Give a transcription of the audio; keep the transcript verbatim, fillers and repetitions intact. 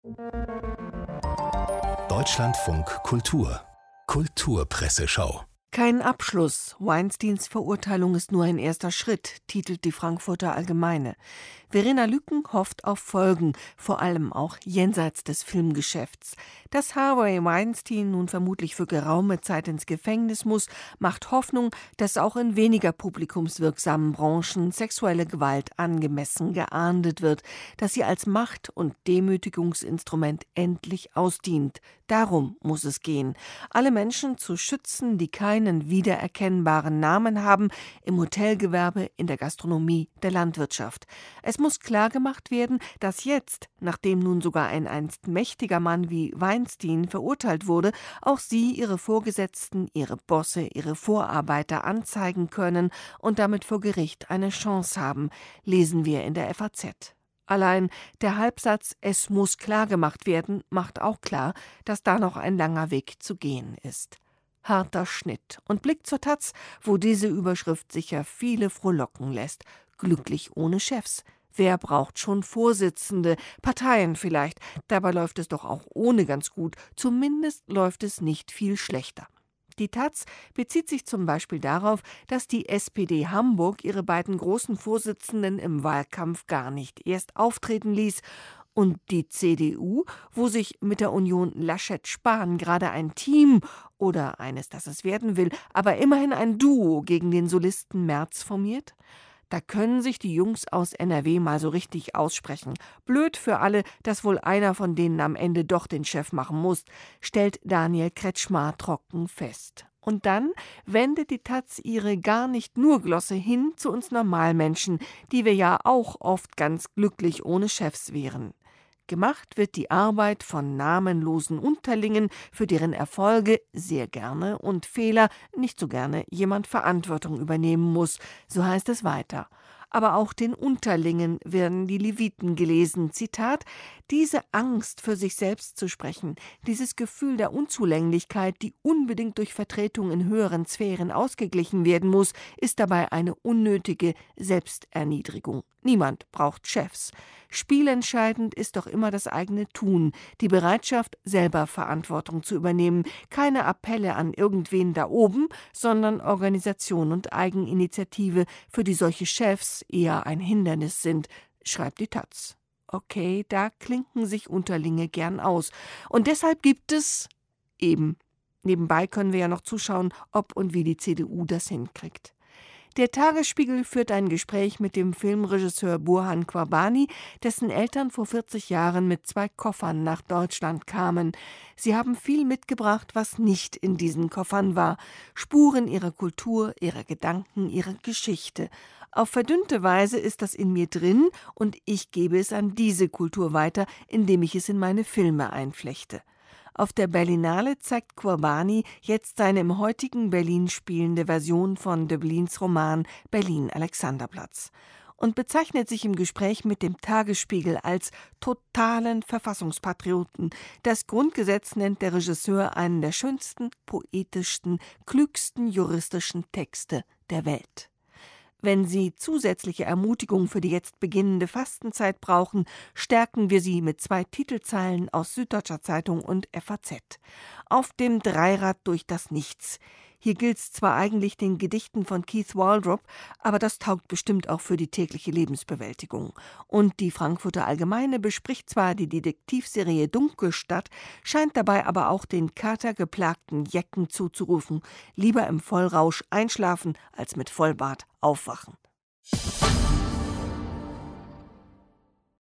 Deutschlandfunk Kultur Kulturpresseschau. Kein Abschluss. Weinsteins Verurteilung ist nur ein erster Schritt, titelt die Frankfurter Allgemeine. Verena Lücken hofft auf Folgen, vor allem auch jenseits des Filmgeschäfts. Dass Harvey Weinstein nun vermutlich für geraume Zeit ins Gefängnis muss, macht Hoffnung, dass auch in weniger publikumswirksamen Branchen sexuelle Gewalt angemessen geahndet wird, dass sie als Macht- und Demütigungsinstrument endlich ausdient. Darum muss es gehen. Alle Menschen zu schützen, die keinen wiedererkennbaren Namen haben, im Hotelgewerbe, in der Gastronomie, der Landwirtschaft. Es muss klargemacht werden, dass jetzt, nachdem nun sogar ein einst mächtiger Mann wie Weinstein verurteilt wurde, auch sie ihre Vorgesetzten, ihre Bosse, ihre Vorarbeiter anzeigen können und damit vor Gericht eine Chance haben, lesen wir in der F A Z. Allein der Halbsatz „Es muss klargemacht werden" macht auch klar, dass da noch ein langer Weg zu gehen ist. Harter Schnitt und Blick zur Taz, wo diese Überschrift sicher viele frohlocken lässt. Glücklich ohne Chefs. Wer braucht schon Vorsitzende? Parteien vielleicht. Dabei läuft es doch auch ohne ganz gut. Zumindest läuft es nicht viel schlechter. Die Taz bezieht sich zum Beispiel darauf, dass die S P D Hamburg ihre beiden großen Vorsitzenden im Wahlkampf gar nicht erst auftreten ließ, und die C D U, wo sich mit der Union Laschet-Spahn gerade ein Team oder eines, das es werden will, aber immerhin ein Duo gegen den Solisten Merz formiert. Da können sich die Jungs aus N R W mal so richtig aussprechen. Blöd für alle, dass wohl einer von denen am Ende doch den Chef machen muss, stellt Daniel Kretschmar trocken fest. Und dann wendet die Taz ihre gar nicht nur Glosse hin zu uns Normalmenschen, die wir ja auch oft ganz glücklich ohne Chefs wären. Gemacht wird die Arbeit von namenlosen Unterlingen, für deren Erfolge sehr gerne und Fehler nicht so gerne jemand Verantwortung übernehmen muss, so heißt es weiter. Aber auch den Unterlingen werden die Leviten gelesen. Zitat: Diese Angst, für sich selbst zu sprechen, dieses Gefühl der Unzulänglichkeit, die unbedingt durch Vertretung in höheren Sphären ausgeglichen werden muss, ist dabei eine unnötige Selbsterniedrigung. Niemand braucht Chefs. Spielentscheidend ist doch immer das eigene Tun, die Bereitschaft, selber Verantwortung zu übernehmen. Keine Appelle an irgendwen da oben, sondern Organisation und Eigeninitiative, für die solche Chefs eher ein Hindernis sind, schreibt die Taz. Okay, da klinken sich Unterlinge gern aus. Und deshalb gibt es eben. Nebenbei können wir ja noch zuschauen, ob und wie die C D U das hinkriegt. Der Tagesspiegel führt ein Gespräch mit dem Filmregisseur Burhan Qurbani, dessen Eltern vor vierzig Jahren mit zwei Koffern nach Deutschland kamen. Sie haben viel mitgebracht, was nicht in diesen Koffern war. Spuren ihrer Kultur, ihrer Gedanken, ihrer Geschichte. Auf verdünnte Weise ist das in mir drin und ich gebe es an diese Kultur weiter, indem ich es in meine Filme einflechte. Auf der Berlinale zeigt Qurbani jetzt seine im heutigen Berlin spielende Version von Döblins Roman Berlin-Alexanderplatz und bezeichnet sich im Gespräch mit dem Tagesspiegel als totalen Verfassungspatrioten. Das Grundgesetz nennt der Regisseur einen der schönsten, poetischsten, klügsten juristischen Texte der Welt. Wenn Sie zusätzliche Ermutigung für die jetzt beginnende Fastenzeit brauchen, stärken wir Sie mit zwei Titelzeilen aus Süddeutscher Zeitung und F A Z. Auf dem Dreirad durch das Nichts. Hier gilt's zwar eigentlich den Gedichten von Keith Waldrop, aber das taugt bestimmt auch für die tägliche Lebensbewältigung. Und die Frankfurter Allgemeine bespricht zwar die Detektivserie Dunkelstadt, scheint dabei aber auch den katergeplagten Jecken zuzurufen: Lieber im Vollrausch einschlafen, als mit Vollbart aufwachen.